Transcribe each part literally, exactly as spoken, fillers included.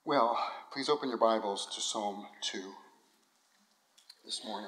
Well, please open your Bibles to Psalm two this morning.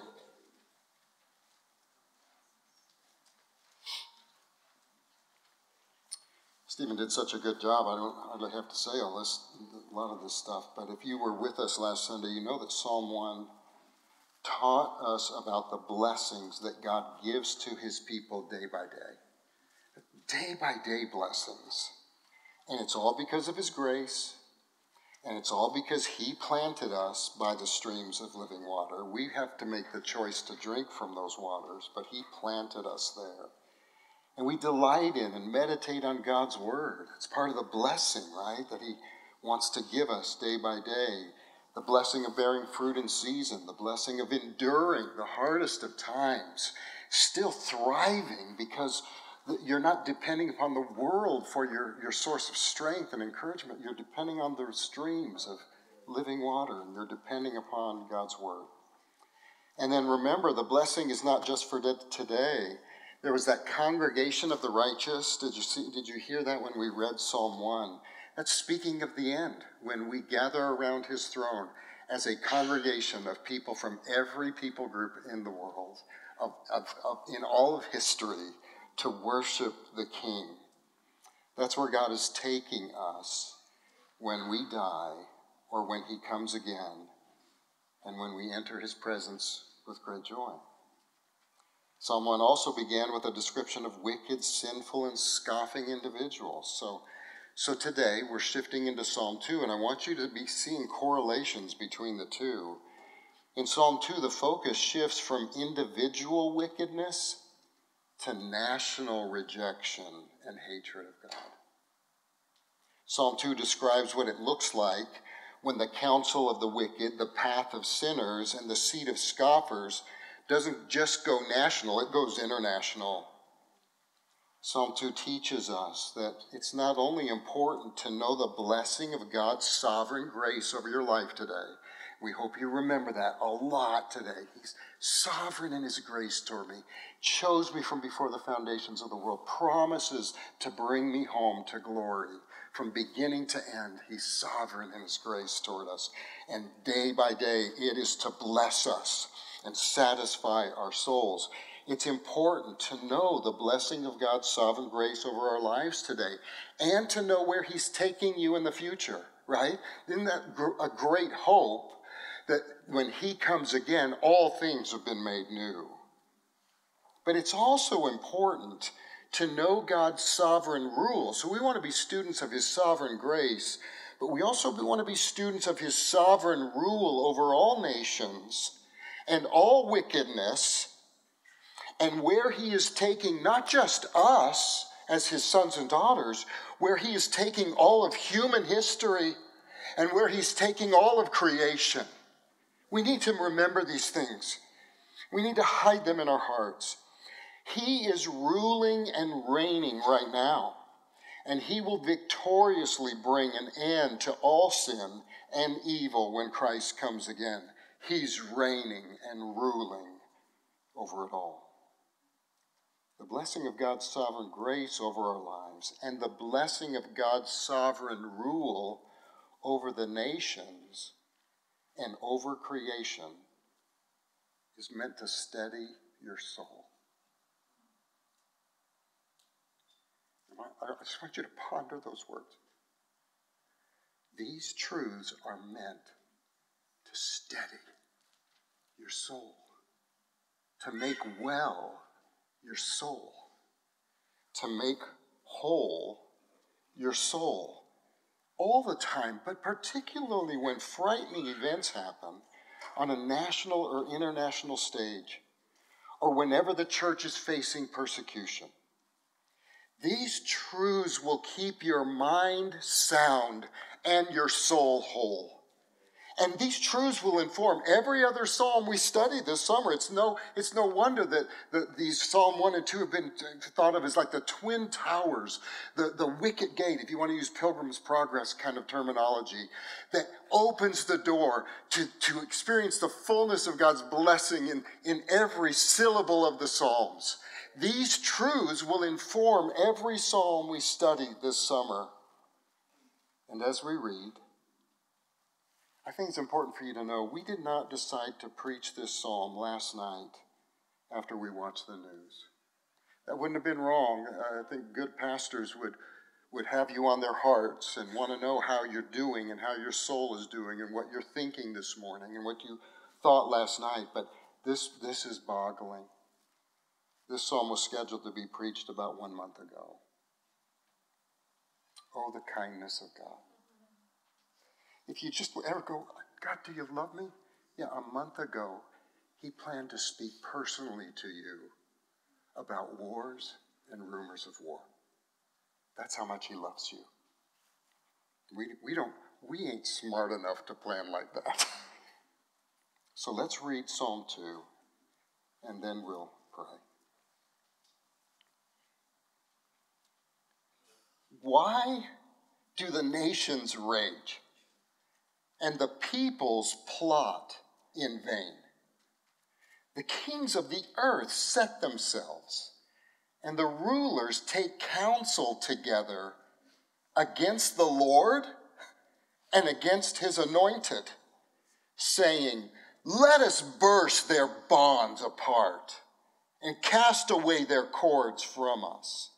Stephen did such a good job. I don't hardly have to say all this, a lot of this stuff, but if you were with us last Sunday, you know that Psalm one taught us about the blessings that God gives to his people day by day. Day by day blessings. And it's all because of his grace. And it's all because he planted us by the streams of living water. We have to make the choice to drink from those waters, but he planted us there. And we delight in and meditate on God's word. It's part of the blessing, right, that he wants to give us day by day. The blessing of bearing fruit in season, the blessing of enduring the hardest of times, still thriving because you're not depending upon the world for your, your source of strength and encouragement. You're depending on the streams of living water, and you're depending upon God's word. And then remember, the blessing is not just for today. There was that congregation of the righteous. Did you see? Did you hear that when we read Psalm one? That's speaking of the end, when we gather around his throne as a congregation of people from every people group in the world, of, of, of in all of history, to worship the King. That's where God is taking us when we die or when he comes again and when we enter his presence with great joy. Psalm one also began with a description of wicked, sinful, and scoffing individuals. So, so today we're shifting into Psalm two, and I want you to be seeing correlations between the two. In Psalm two, the focus shifts from individual wickedness to national rejection and hatred of God. Psalm two describes what it looks like when the counsel of the wicked, the path of sinners, and the seat of scoffers doesn't just go national, it goes international. Psalm two teaches us that it's not only important to know the blessing of God's sovereign grace over your life today. We hope you remember that a lot today. He's sovereign in his grace toward me, chose me from before the foundations of the world, promises to bring me home to glory. From beginning to end, he's sovereign in his grace toward us. And day by day, it is to bless us and satisfy our souls. It's important to know the blessing of God's sovereign grace over our lives today and to know where he's taking you in the future, right? Isn't that gr- a great hope that when he comes again, all things have been made new? But it's also important to know God's sovereign rule. So we want to be students of his sovereign grace, but we also want to be students of his sovereign rule over all nations and all wickedness, and where he is taking not just us as his sons and daughters, where he is taking all of human history and where he's taking all of creation. We need to remember these things. We need to hide them in our hearts. He is ruling and reigning right now, and he will victoriously bring an end to all sin and evil when Christ comes again. He's reigning and ruling over it all. The blessing of God's sovereign grace over our lives and the blessing of God's sovereign rule over the nations and over creation is meant to steady your soul. I just want you to ponder those words. These truths are meant to steady your soul, to make well your soul, to make whole your soul all the time, but particularly when frightening events happen on a national or international stage, or whenever the church is facing persecution. These truths will keep your mind sound and your soul whole. And these truths will inform every other psalm we study this summer. It's no, it's no wonder that the, these Psalm one and two have been thought of as like the twin towers, the, the wicket gate, if you want to use Pilgrim's Progress kind of terminology, that opens the door to, to experience the fullness of God's blessing in, in every syllable of the Psalms. These truths will inform every psalm we study this summer. And as we read, I think it's important for you to know we did not decide to preach this psalm last night after we watched the news. That wouldn't have been wrong. I think good pastors would, would have you on their hearts and want to know how you're doing and how your soul is doing and what you're thinking this morning and what you thought last night. But this, this is boggling. This psalm was scheduled to be preached about one month ago. Oh, the kindness of God. If you just ever go, God, do you love me? Yeah, a month ago, he planned to speak personally to you about wars and rumors of war. That's how much he loves you. We, we don't, we ain't smart enough to plan like that. So let's read Psalm two, and then we'll pray. Why do the nations rage and the peoples plot in vain? The kings of the earth set themselves, and the rulers take counsel together against the Lord and against his anointed, saying, let us burst their bonds apart and cast away their cords from us.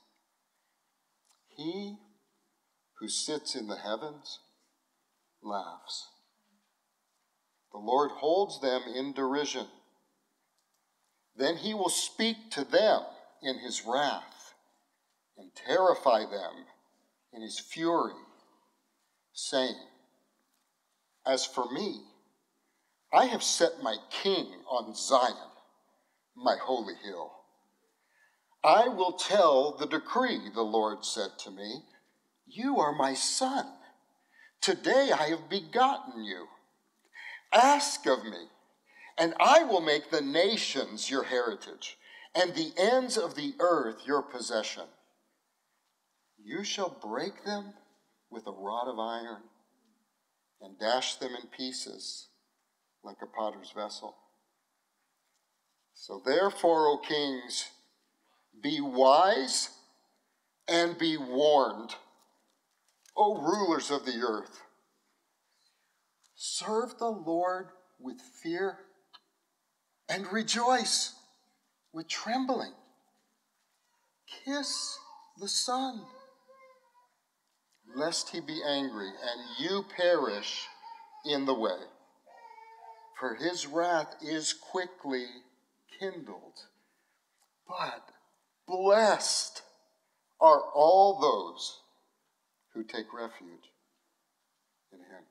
He who sits in the heavens laughs. The Lord holds them in derision. Then he will speak to them in his wrath and terrify them in his fury, saying, as for me, I have set my king on Zion, my holy hill. I will tell the decree, the Lord said to me, you are my son. Today I have begotten you. Ask of me, and I will make the nations your heritage, and the ends of the earth your possession. You shall break them with a rod of iron, and dash them in pieces like a potter's vessel. So therefore, O kings, be wise and be warned, O rulers of the earth. Serve the Lord with fear and rejoice with trembling. Kiss the Son, lest he be angry and you perish in the way. For his wrath is quickly kindled. But blessed are all those who take refuge in him.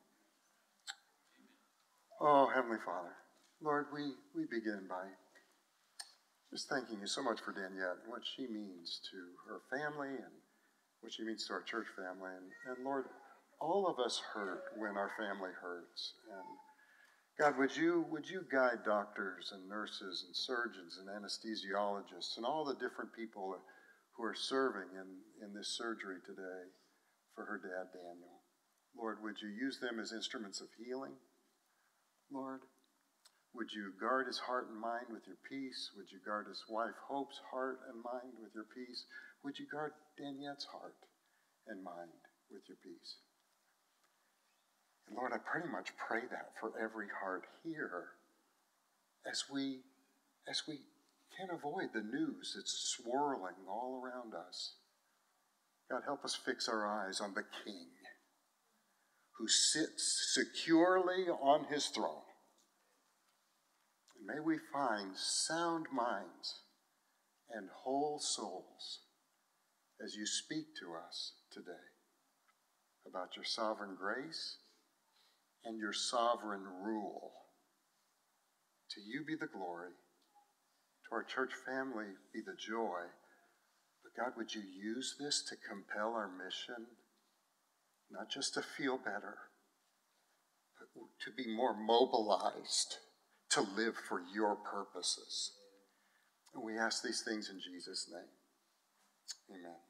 Oh, Heavenly Father, Lord, we, we begin by just thanking you so much for Daniette and what she means to her family and what she means to our church family. And, and Lord, all of us hurt when our family hurts. And God, would you, would you guide doctors and nurses and surgeons and anesthesiologists and all the different people who are serving in, in this surgery today for her dad, Daniel. Lord, would you use them as instruments of healing? Lord, would you guard his heart and mind with your peace? Would you guard his wife Hope's heart and mind with your peace? Would you guard Daniette's heart and mind with your peace? And Lord, I pretty much pray that for every heart here as we, as we can't avoid the news that's swirling all around us. God, help us fix our eyes on the King who sits securely on his throne. And may we find sound minds and whole souls as you speak to us today about your sovereign grace and your sovereign rule. To you be the glory. To our church family be the joy. But God, would you use this to compel our mission? Not just to feel better, but to be more mobilized to live for your purposes. And we ask these things in Jesus' name. Amen.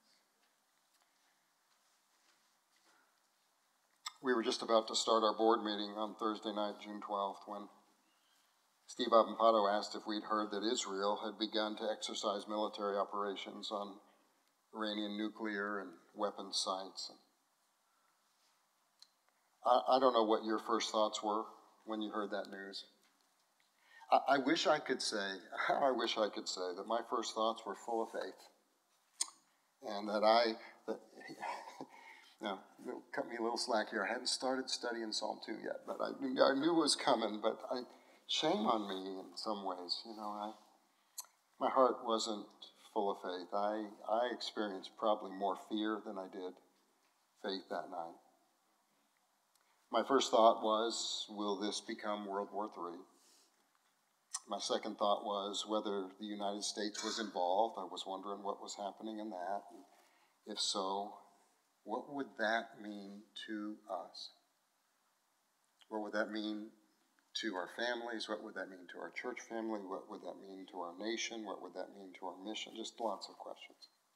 We were just about to start our board meeting on Thursday night, June twelfth, when Steve Avampato asked if we'd heard that Israel had begun to exercise military operations on Iranian nuclear and weapons sites. I, I don't know what your first thoughts were when you heard that news. I, I wish I could say, I wish I could say that my first thoughts were full of faith. And that I, that, you know, cut me a little slack here. I hadn't started studying Psalm two yet, but I, I knew it was coming, but I, shame on me in some ways. You know, I, my heart wasn't full of faith. I, I experienced probably more fear than I did faith that night. My first thought was, will this become World War Three? My second thought was whether the United States was involved. I was wondering what was happening in that. And if so, what would that mean to us? What would that mean to our families? What would that mean to our church family? What would that mean to our nation? What would that mean to our mission? Just lots of questions.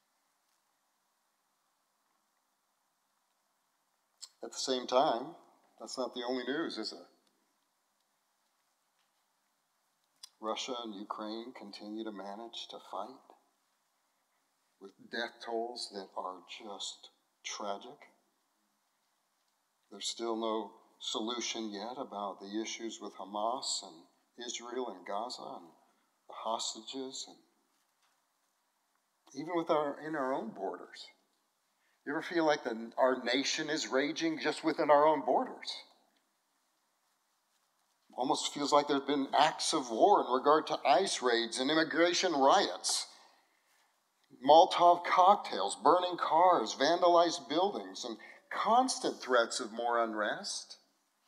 At the same time, that's not the only news, is it? Russia and Ukraine continue to manage to fight with death tolls that are just tragic. There's still no solution yet about the issues with Hamas and Israel and Gaza and the hostages, and even with our in our own borders. You ever feel like the, our nation is raging just within our own borders? Almost feels like there have been acts of war in regard to ICE raids and immigration riots, Molotov cocktails, burning cars, vandalized buildings, and constant threats of more unrest.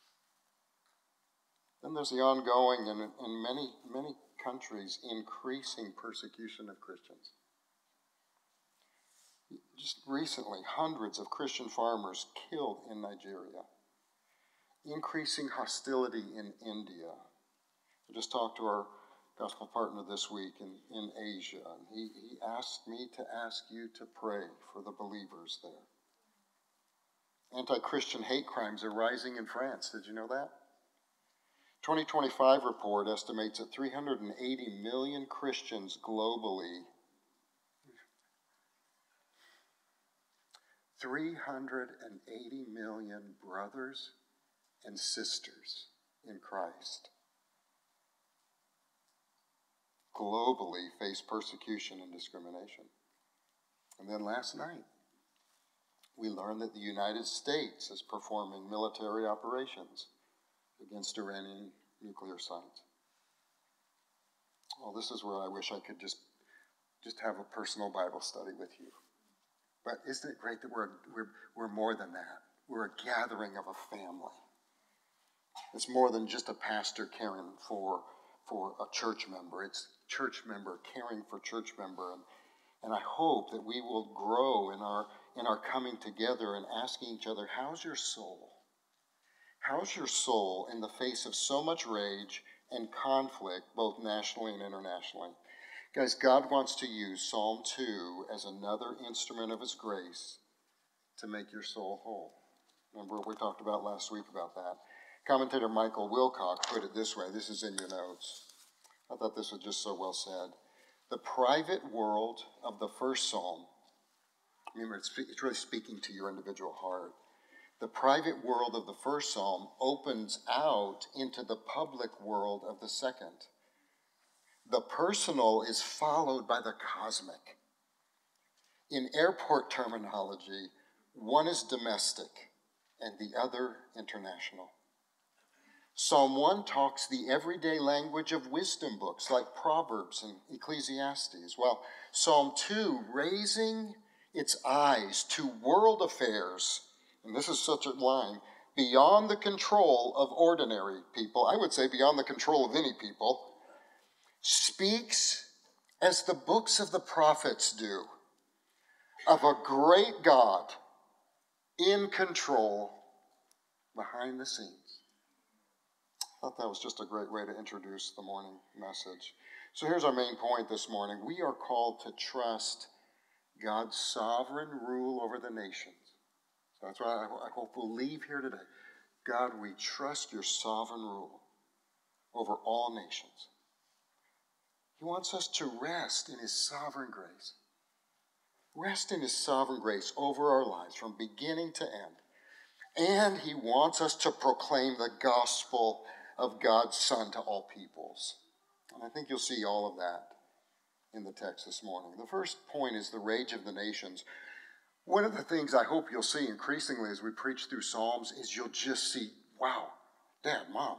Then there's the ongoing and in many, many countries increasing persecution of Christians. Just recently, hundreds of Christian farmers killed in Nigeria. Increasing hostility in India. I just talked to our gospel partner this week in, in Asia, and he, he asked me to ask you to pray for the believers there. Anti-Christian hate crimes are rising in France. Did you know that? twenty twenty-five report estimates that three hundred eighty million Christians globally, three hundred eighty million brothers and sisters in Christ globally face persecution and discrimination. And then last night, we learned that the United States is performing military operations against Iranian nuclear sites. Well, this is where I wish I could just, just have a personal Bible study with you. But isn't it great that we're, we're, we're more than that? We're a gathering of a family. It's more than just a pastor caring for, for a church member. It's church member caring for church member. And, and I hope that we will grow in our, in our coming together and asking each other, how's your soul? How's your soul in the face of so much rage and conflict, both nationally and internationally? Guys, God wants to use Psalm two as another instrument of his grace to make your soul whole. Remember what we talked about last week about that? Commentator Michael Wilcock put it this way. This is in your notes. I thought this was just so well said. The private world of the first psalm, remember, it's, it's really speaking to your individual heart. The private world of the first psalm opens out into the public world of the second. The personal is followed by the cosmic. In airport terminology, one is domestic and the other international. Psalm one talks the everyday language of wisdom books like Proverbs and Ecclesiastes, while Psalm two, raising its eyes to world affairs, and this is such a line, beyond the control of ordinary people, I would say beyond the control of any people, speaks, as the books of the prophets do, of a great God in control behind the scenes. I thought that was just a great way to introduce the morning message. So here's our main point this morning. We are called to trust God's sovereign rule over the nations. So that's why I hope we'll leave here today. God, we trust your sovereign rule over all nations. He wants us to rest in his sovereign grace. Rest in his sovereign grace over our lives from beginning to end. And he wants us to proclaim the gospel of God's Son to all peoples. And I think you'll see all of that in the text this morning. The first point is the rage of the nations. One of the things I hope you'll see increasingly as we preach through Psalms is you'll just see, wow, Dad, Mom,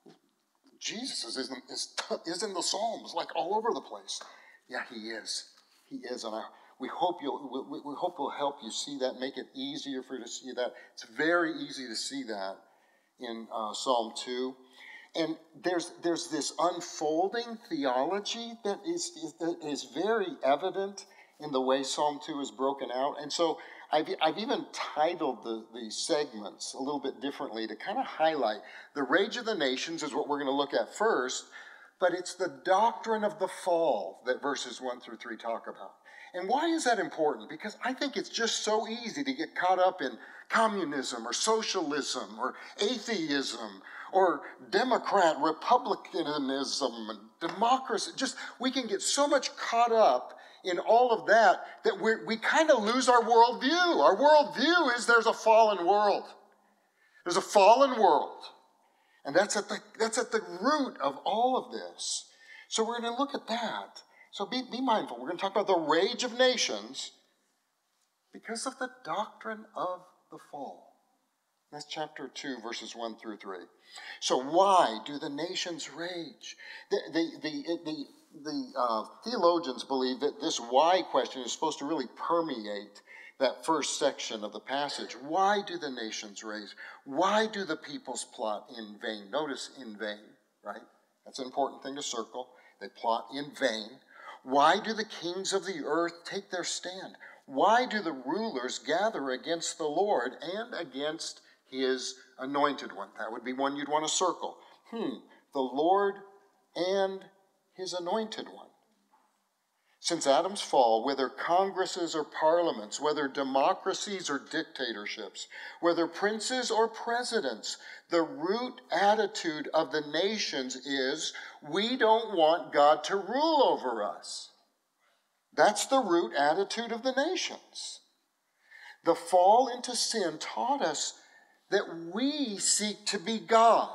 Jesus is in, is, is in the Psalms, like all over the place. Yeah, he is. He is. And I, we hope you'll we, we hope we'll help you see that, make it easier for you to see that. It's very easy to see that in uh, Psalm two. And there's there's this unfolding theology that is, is that is very evident in the way Psalm two is broken out. And so I've, I've even titled the, the segments a little bit differently to kind of highlight the rage of the nations is what we're going to look at first, but it's the doctrine of the fall that verses one through three talk about. And why is that important? Because I think it's just so easy to get caught up in communism or socialism or atheism or Democrat republicanism and democracy. Just, we can get so much caught up in all of that that we we kind of lose our worldview. Our worldview is there's a fallen world. There's a fallen world. And that's at the that's at the root of all of this. So we're going to look at that. So be, be mindful. We're going to talk about the rage of nations because of the doctrine of the fall. That's chapter two, verses one through three. So why do the nations rage? The, the, the, the, the uh, theologians believe that this why question is supposed to really permeate that first section of the passage. Why do the nations rage? Why do the peoples plot in vain? Notice in vain, right? That's an important thing to circle. They plot in vain. Why do the kings of the earth take their stand? Why do the rulers gather against the Lord and against his anointed one? That would be one you'd want to circle. Hmm, the Lord and his anointed one. Since Adam's fall, whether congresses or parliaments, whether democracies or dictatorships, whether princes or presidents, the root attitude of the nations is, we don't want God to rule over us. That's the root attitude of the nations. The fall into sin taught us that we seek to be God.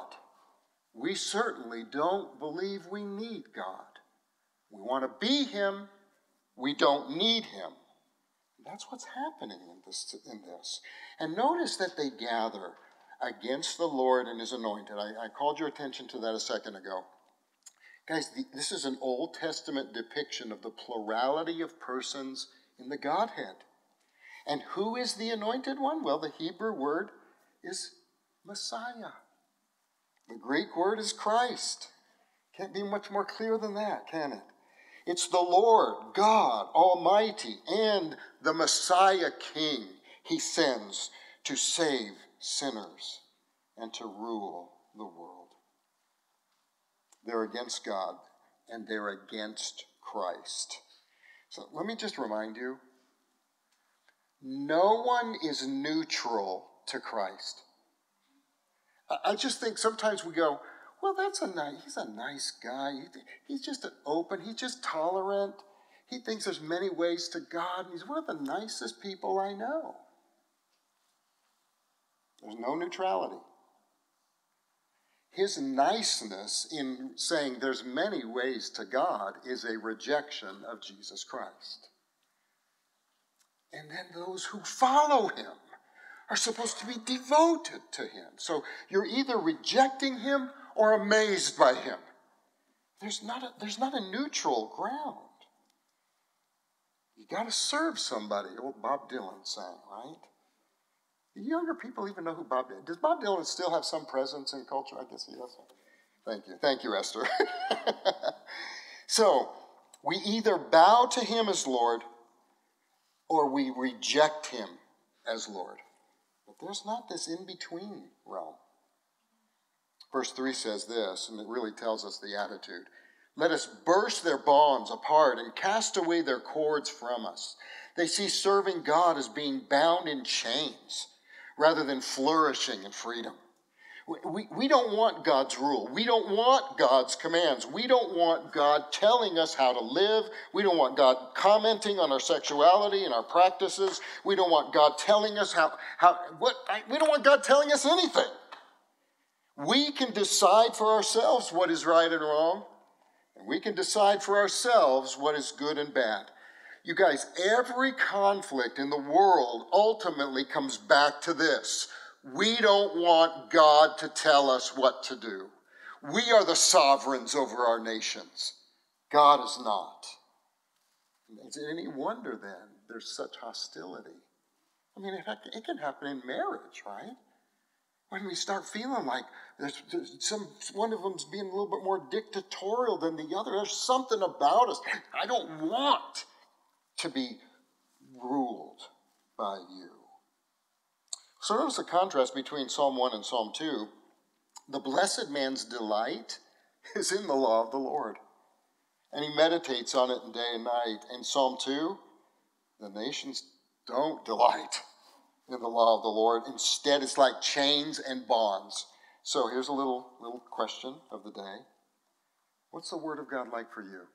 We certainly don't believe we need God. We want to be him. We don't need him. That's what's happening in this. In this. And notice that they gather against the Lord and his anointed. I, I called your attention to that a second ago. Guys, the, this is an Old Testament depiction of the plurality of persons in the Godhead. And who is the anointed one? Well, the Hebrew word is Messiah. The Greek word is Christ. Can't be much more clear than that, can it? It's the Lord, God Almighty, and the Messiah King he sends to save sinners and to rule the world. They're against God, and they're against Christ. So let me just remind you, no one is neutral to Christ. I just think sometimes we go, well, that's a nice, he's a nice guy. He's just an open, he's just tolerant. He thinks there's many ways to God. He's one of the nicest people I know. There's no neutrality. His niceness in saying there's many ways to God is a rejection of Jesus Christ. And then those who follow him are supposed to be devoted to him. So you're either rejecting him or amazed by him. There's not a, there's not a neutral ground. You got to serve somebody, old Bob Dylan sang, right? Do younger people even know who Bob Dylan is? Does Bob Dylan still have some presence in culture? I guess he does. Thank you. Thank you, Esther. So, we either bow to him as Lord or we reject him as Lord. But there's not this in-between realm. Verse three says this, and it really tells us the attitude. Let us burst their bonds apart and cast away their cords from us. They see serving God as being bound in chains rather than flourishing in freedom. We, we, we don't want God's rule. We don't want God's commands. We don't want God telling us how to live. We don't want God commenting on our sexuality and our practices. We don't want God telling us how, how what, we don't want God telling us anything. We can decide for ourselves what is right and wrong, and we can decide for ourselves what is good and bad. You guys, every conflict in the world ultimately comes back to this. We don't want God to tell us what to do. We are the sovereigns over our nations. God is not. Is it any wonder then there's such hostility? I mean, it, it can happen in marriage, right? When we start feeling like there's, there's some one of them's being a little bit more dictatorial than the other. There's something about us. I don't want to be ruled by you. So notice the contrast between Psalm one and Psalm two. The blessed man's delight is in the law of the Lord, and he meditates on it day and night. In Psalm two, the nations don't delight in the law of the Lord. Instead, it's like chains and bonds. So here's a little, little question of the day. What's the word of God like for you?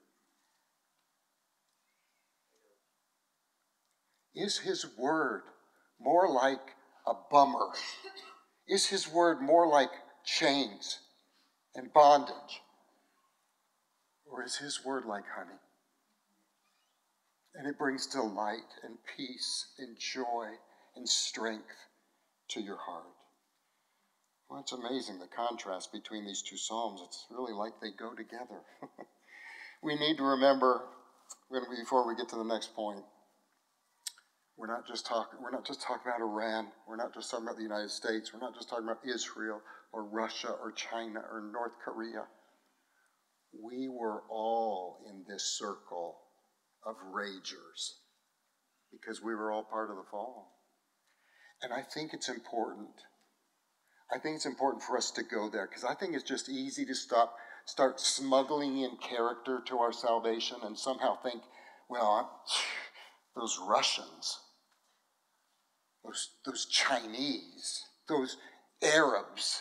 Is his word more like a bummer? Is his word more like chains and bondage? Or is his word like honey? And it brings delight and peace and joy and strength to your heart. Well, it's amazing the contrast between these two Psalms. It's really like they go together. We need to remember, before we get to the next point, we're not just talking, we're not just talking about Iran. We're not just talking about the United States. We're not just talking about Israel or Russia or China or North Korea. We were all in this circle of ragers because we were all part of the fall. And I think it's important. I think it's important for us to go there because I think it's just easy to stop, start smuggling in character to our salvation and somehow think, well, those Russians, those, those Chinese, those Arabs,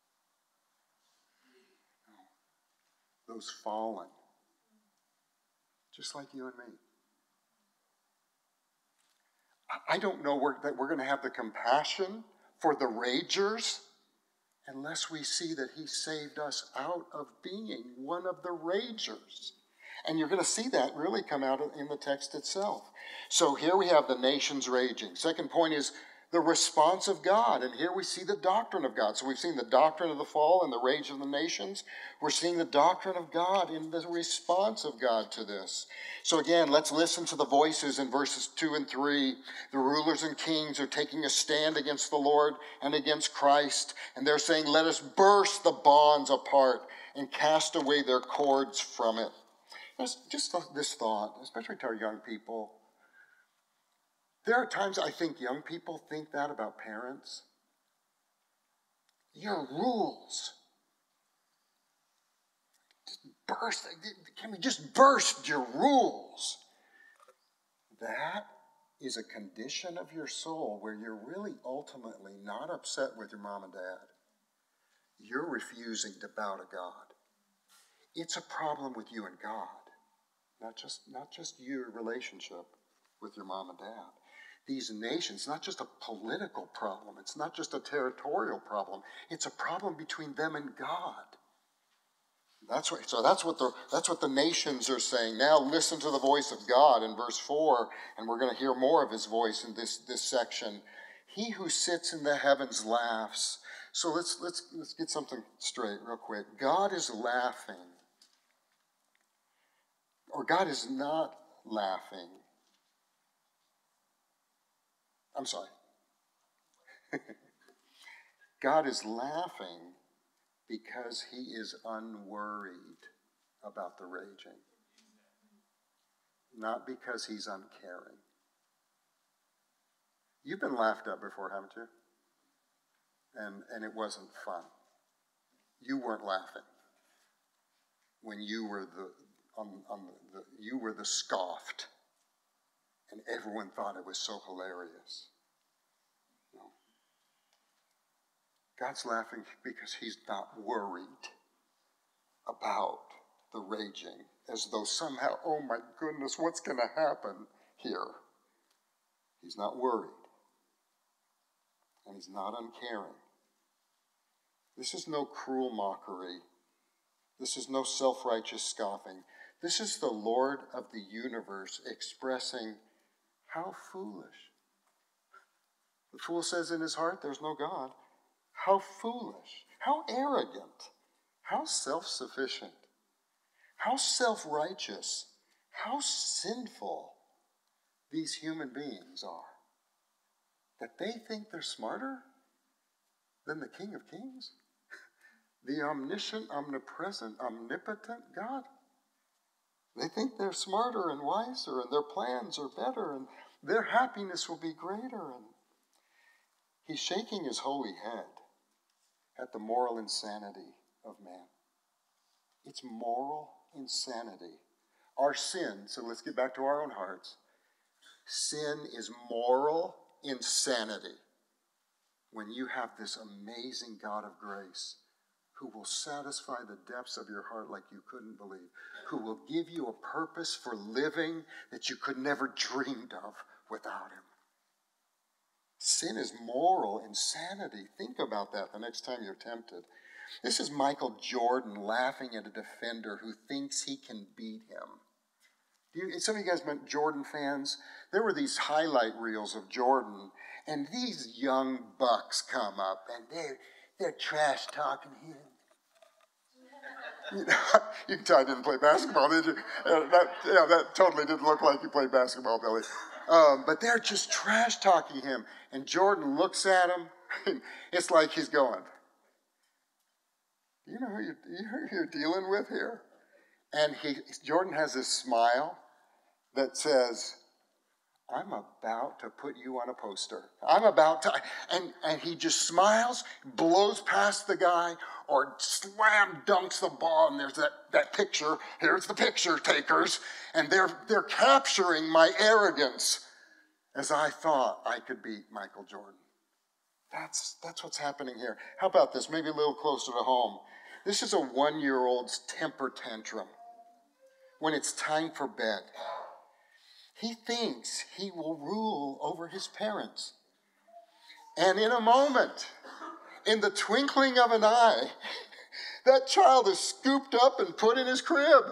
those fallen, just like you and me. I don't know where, that we're going to have the compassion for the ragers unless we see that he saved us out of being one of the ragers. And you're going to see that really come out in the text itself. So here we have the nations raging. Second point is the response of God. And here we see the doctrine of God. So we've seen the doctrine of the fall and the rage of the nations. We're seeing the doctrine of God in the response of God to this. So again, let's listen to the voices in verses two and three. The rulers and kings are taking a stand against the Lord and against Christ. And they're saying, let us burst the bonds apart and cast away their cords from it. Just this thought, especially to our young people. There are times I think young people think that about parents. Your rules. Just burst. Can we just burst your rules? That is a condition of your soul where you're really ultimately not upset with your mom and dad. You're refusing to bow to God. It's a problem with you and God. Not just, not just your relationship with your mom and dad. These nations, not just a political problem. It's not just a territorial problem. It's a problem between them and God. That's what, so that's what the that's what the nations are saying. Now listen to the voice of God in verse four, and we're going to hear more of his voice in this, this section. He who sits in the heavens laughs. So let's let's let's get something straight real quick. God is laughing. Or God is not laughing. I'm sorry. God is laughing because he is unworried about the raging. Not because he's uncaring. You've been laughed at before, haven't you? And, and it wasn't fun. You weren't laughing when you were the On, on the, the, you were the scoffed, and everyone thought it was so hilarious. No. God's laughing because he's not worried about the raging, as though somehow, oh my goodness, what's going to happen here? He's not worried. And he's not uncaring. This is no cruel mockery. This is no self-righteous scoffing. This is the Lord of the universe expressing how foolish. The fool says in his heart, there's no God. How foolish. How arrogant. How self-sufficient. How self-righteous. How sinful these human beings are. That they think they're smarter than the King of Kings. The omniscient, omnipresent, omnipotent God. They think they're smarter and wiser, and their plans are better, and their happiness will be greater. And he's shaking his holy head at the moral insanity of man. It's moral insanity. Our sin, so let's get back to our own hearts. Sin is moral insanity when you have this amazing God of grace who will satisfy the depths of your heart like you couldn't believe, who will give you a purpose for living that you could never dreamed of without him. Sin is moral insanity. Think about that the next time you're tempted. This is Michael Jordan laughing at a defender who thinks he can beat him. Do you, some of you guys been Jordan fans? There were these highlight reels of Jordan, and these young bucks come up, and they're, they're trash talking him. You know, you can tell I didn't play basketball, did you? Uh, that, yeah, that totally didn't look like you played basketball, Billy. Um, but they're just trash talking him, and Jordan looks at him, and it's like he's going, you know who you're, you know who you're dealing with here? And he, Jordan has this smile that says, I'm about to put you on a poster. I'm about to, and, and he just smiles, blows past the guy, or slam dunks the ball, and there's that, that picture. Here's the picture takers, and they're, they're capturing my arrogance as I thought I could beat Michael Jordan. That's, that's what's happening here. How about this? Maybe a little closer to home. This is a one-year-old's temper tantrum when it's time for bed. He thinks he will rule over his parents. And in a moment, in the twinkling of an eye, that child is scooped up and put in his crib.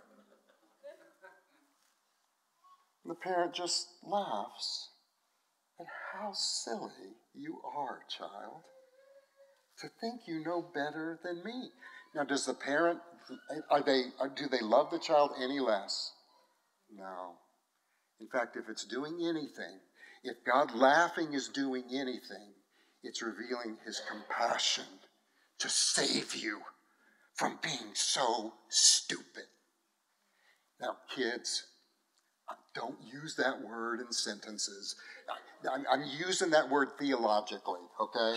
And the parent just laughs. And how silly you are, child, to think you know better than me. Now, does the parent, are they, do they love the child any less? No. In fact, if it's doing anything, if God laughing is doing anything, it's revealing his compassion to save you from being so stupid. Now, kids, don't use that word in sentences. I'm, I'm using that word theologically, okay?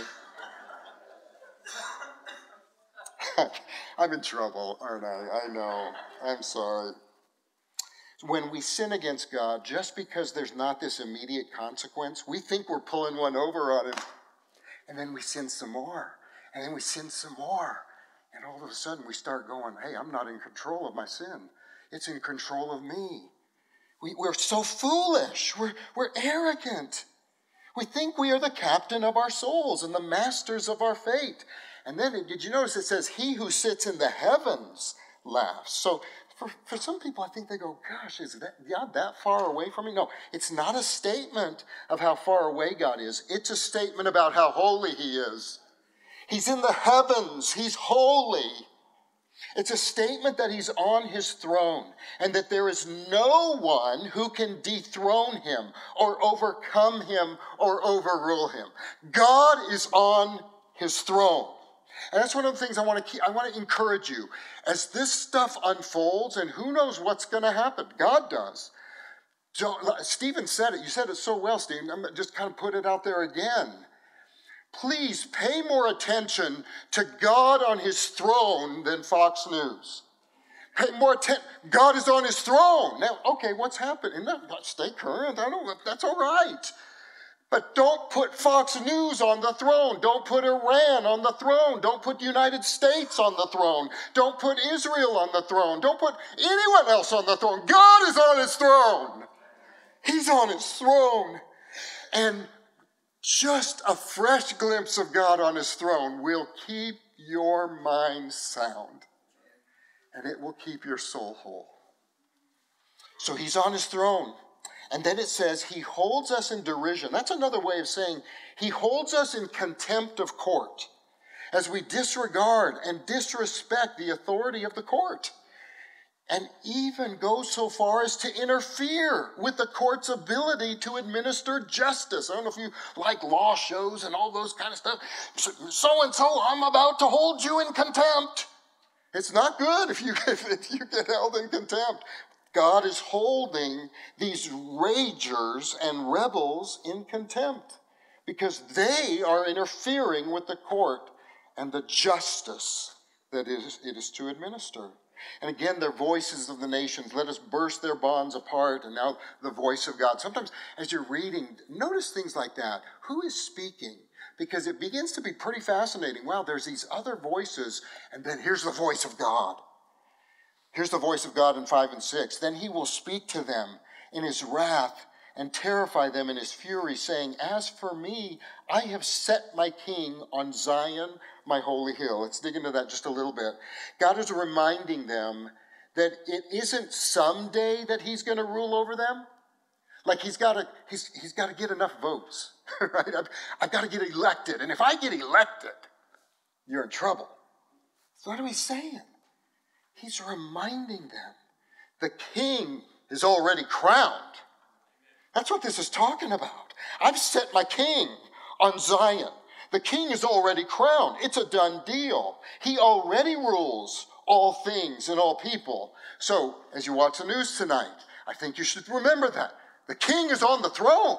I'm in trouble, aren't I? I know. I'm sorry. When we sin against God, just because there's not this immediate consequence, we think we're pulling one over on him. And then we sin some more. And then we sin some more. And all of a sudden we start going, hey, I'm not in control of my sin. It's in control of me. We, we're so foolish. We're, we're arrogant. We think we are the captain of our souls and the masters of our fate. And then, did you notice it says, he who sits in the heavens laughs. So for, for some people, I think they go, gosh, is that God that far away from me? No, it's not a statement of how far away God is. It's a statement about how holy he is. He's in the heavens. He's holy. It's a statement that he's on his throne and that there is no one who can dethrone him or overcome him or overrule him. God is on his throne. And that's one of the things I want to keep, I want to encourage you. As this stuff unfolds, and who knows what's going to happen? God does. So, Stephen said it. You said it so well, Stephen. I'm just kind of put it out there again. Please pay more attention to God on his throne than Fox News. Pay more attention. God is on his throne. Now, okay, what's happening? No, stay current. I don't. That's all right. But don't put Fox News on the throne. Don't put Iran on the throne. Don't put the United States on the throne. Don't put Israel on the throne. Don't put anyone else on the throne. God is on his throne. He's on his throne. And just a fresh glimpse of God on his throne will keep your mind sound. And it will keep your soul whole. So he's on his throne. And then it says he holds us in derision. That's another way of saying he holds us in contempt of court as we disregard and disrespect the authority of the court. And even go so far as to interfere with the court's ability to administer justice. I don't know if you like law shows and all those kind of stuff. So-and-so, I'm about to hold you in contempt. It's not good if you, if you get held in contempt. God is holding these ragers and rebels in contempt because they are interfering with the court and the justice that it is, it is to administer. And again, they're voices of the nations. Let us burst their bonds apart. And now the voice of God. Sometimes as you're reading, notice things like that. Who is speaking? Because it begins to be pretty fascinating. Wow, there's these other voices. And then here's the voice of God. Here's the voice of God in five and six. Then he will speak to them in his wrath and terrify them in his fury, saying, as for me, I have set my king on Zion, my holy hill. Let's dig into that just a little bit. God is reminding them that it isn't someday that he's going to rule over them. Like he's got to he's, he's got to get enough votes, right? I've, I've got to get elected. And if I get elected, you're in trouble. So what are we saying? He's reminding them the king is already crowned. That's what this is talking about. I've set my king on Zion. The king is already crowned. It's a done deal. He already rules all things and all people. So as you watch the news tonight, I think you should remember that. The king is on the throne.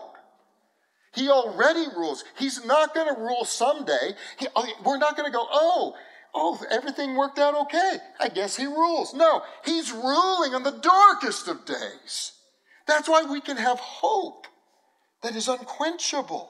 He already rules. He's not going to rule someday. He, we're not going to go, oh, Oh, everything worked out okay. I guess he rules. No, he's ruling on the darkest of days. That's why we can have hope that is unquenchable.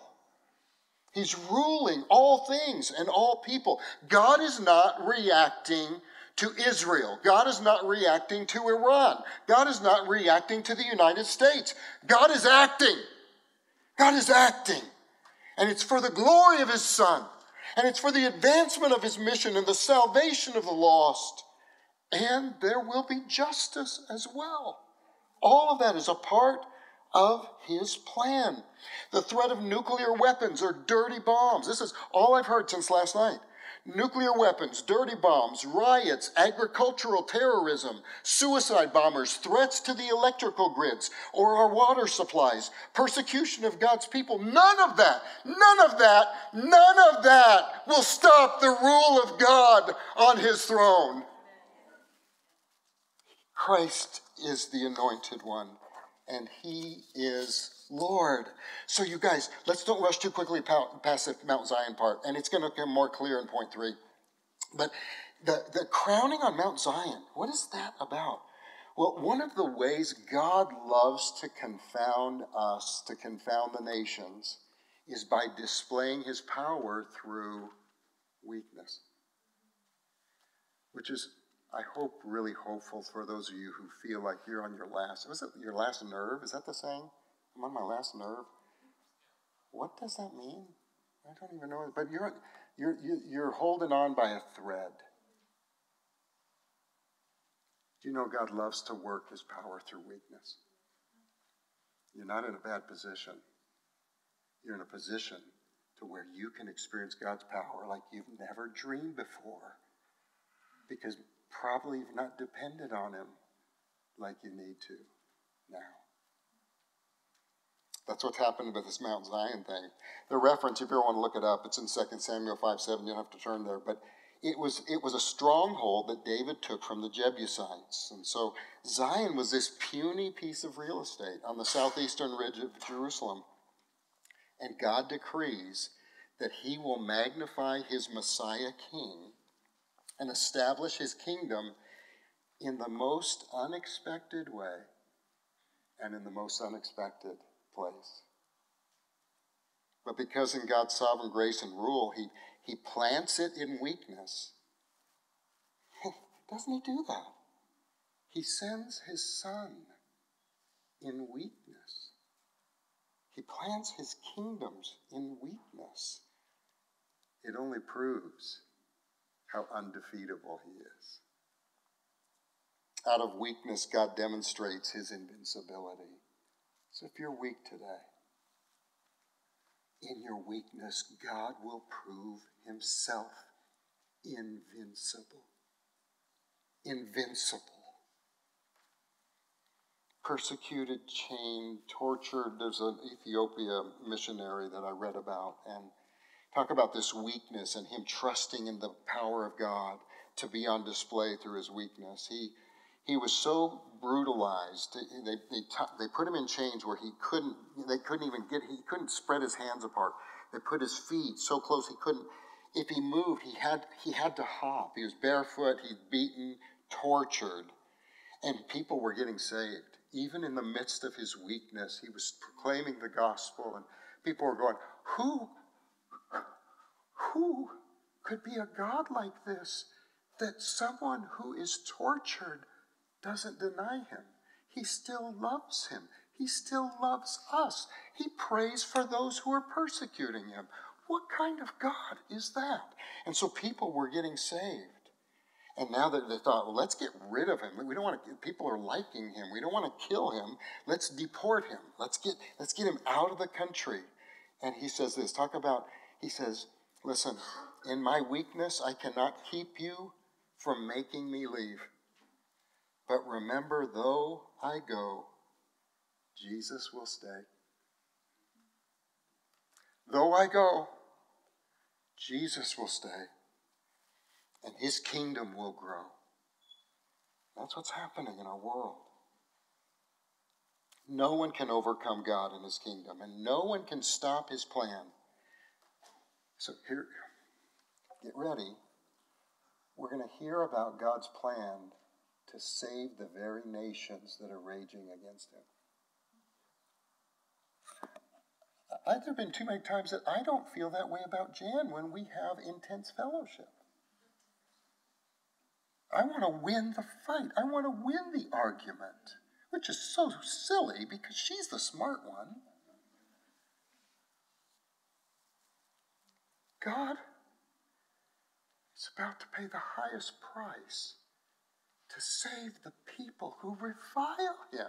He's ruling all things and all people. God is not reacting to Israel. God is not reacting to Iran. God is not reacting to the United States. God is acting. God is acting. And it's for the glory of his Son. And it's for the advancement of his mission and the salvation of the lost. And there will be justice as well. All of that is a part of his plan. The threat of nuclear weapons or dirty bombs. This is all I've heard since last night. Nuclear weapons, dirty bombs, riots, agricultural terrorism, suicide bombers, threats to the electrical grids or our water supplies, persecution of God's people. None of that, none of that, none of that will stop the rule of God on his throne. Christ is the anointed one, and he is Lord. So you guys, let's don't rush too quickly past the Mount Zion part, and it's going to become more clear in point three. But the, the crowning on Mount Zion, what is that about? Well, one of the ways God loves to confound us, to confound the nations, is by displaying his power through weakness. Which is, I hope, really hopeful for those of you who feel like you're on your last, was it your last nerve? Is that the saying? I'm on my last nerve. What does that mean? I don't even know. But you're you're you're holding on by a thread. Do you know God loves to work his power through weakness? You're not in a bad position. You're in a position to where you can experience God's power like you've never dreamed before. Because probably you've not depended on him like you need to now. That's what's happened with this Mount Zion thing. The reference, if you want to look it up, it's in Second Samuel five seven. You don't have to turn there. But it was, it was a stronghold that David took from the Jebusites. And so Zion was this puny piece of real estate on the southeastern ridge of Jerusalem. And God decrees that he will magnify his Messiah king and establish his kingdom in the most unexpected way and in the most unexpected place. But because in God's sovereign grace and rule, he, he plants it in weakness. Doesn't he do that? He sends his son in weakness. He plants his kingdoms in weakness. It only proves how undefeatable he is. Out of weakness, God demonstrates his invincibility. So if you're weak today, in your weakness, God will prove himself invincible. Invincible. Persecuted, chained, tortured. There's an Ethiopia missionary that I read about, and talk about this weakness and him trusting in the power of God to be on display through his weakness. He he was so brutalized. They they they put him in chains where he couldn't. They couldn't even get. He couldn't spread his hands apart. They put his feet so close he couldn't. If he moved, he had he had to hop. He was barefoot. He's beaten, tortured, and people were getting saved. Even in the midst of his weakness, he was proclaiming the gospel, and people were going, "Who, who could be a God like this? That someone who is tortured doesn't deny him. He still loves him. He still loves us. He prays for those who are persecuting him. What kind of God is that?" And so people were getting saved. And now that they thought, well, let's get rid of him. We don't want to. People are liking him. We don't want to kill him. Let's deport him. Let's get let's get him out of the country. And he says this. Talk about. He says, "Listen, in my weakness, I cannot keep you from making me leave. But remember, though I go, Jesus will stay. Though I go, Jesus will stay. And his kingdom will grow." That's what's happening in our world. No one can overcome God and his kingdom, and no one can stop his plan. So here, get ready. We're going to hear about God's plan to save the very nations that are raging against him. There have been too many times that I don't feel that way about Jan when we have intense fellowship. I want to win the fight. I want to win the argument, which is so silly because she's the smart one. God is about to pay the highest price to save the people who revile him.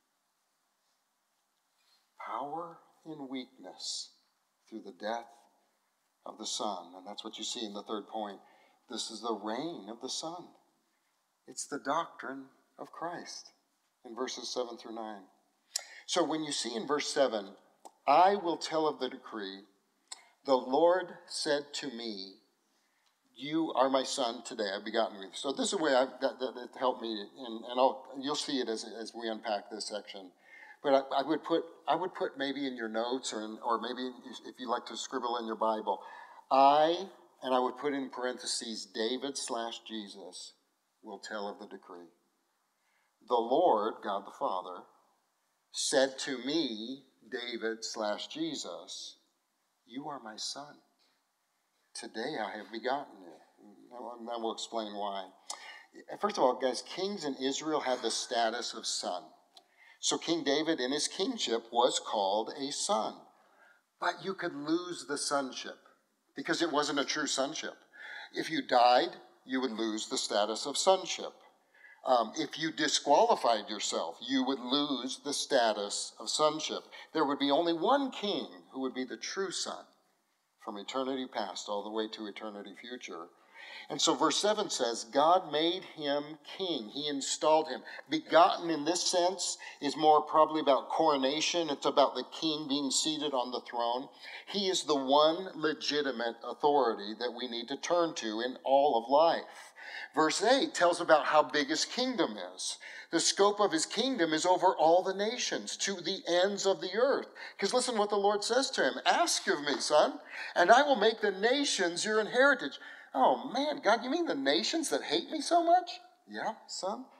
Power in weakness through the death of the Son. And that's what you see in the third point. This is the reign of the Son. It's the doctrine of Christ in verses seven through nine. So when you see in verse seven, "I will tell of the decree, the Lord said to me, you are my son, today I've begotten you." So this is the way I, that, that, that helped me, and, and I'll, you'll see it as, as we unpack this section. But I, I would put I would put maybe in your notes, or in, or maybe if you like to scribble in your Bible, I, and I would put in parentheses, David slash Jesus will tell of the decree. The Lord, God the Father, said to me, David slash Jesus, you are my son. Today I have begotten you. And then we'll explain why. First of all, guys, kings in Israel had the status of son. So King David in his kingship was called a son. But you could lose the sonship because it wasn't a true sonship. If you died, you would lose the status of sonship. Um, if you disqualified yourself, you would lose the status of sonship. There would be only one king who would be the true son from eternity past all the way to eternity future. And so verse seven says, God made him king. He installed him. Begotten in this sense is more probably about coronation. It's about the king being seated on the throne. He is the one legitimate authority that we need to turn to in all of life. Verse eight tells about how big his kingdom is. The scope of his kingdom is over all the nations, to the ends of the earth. Because listen what the Lord says to him. Ask of me, son, and I will make the nations your inheritance. Oh man, God, you mean the nations that hate me so much? Yeah, son,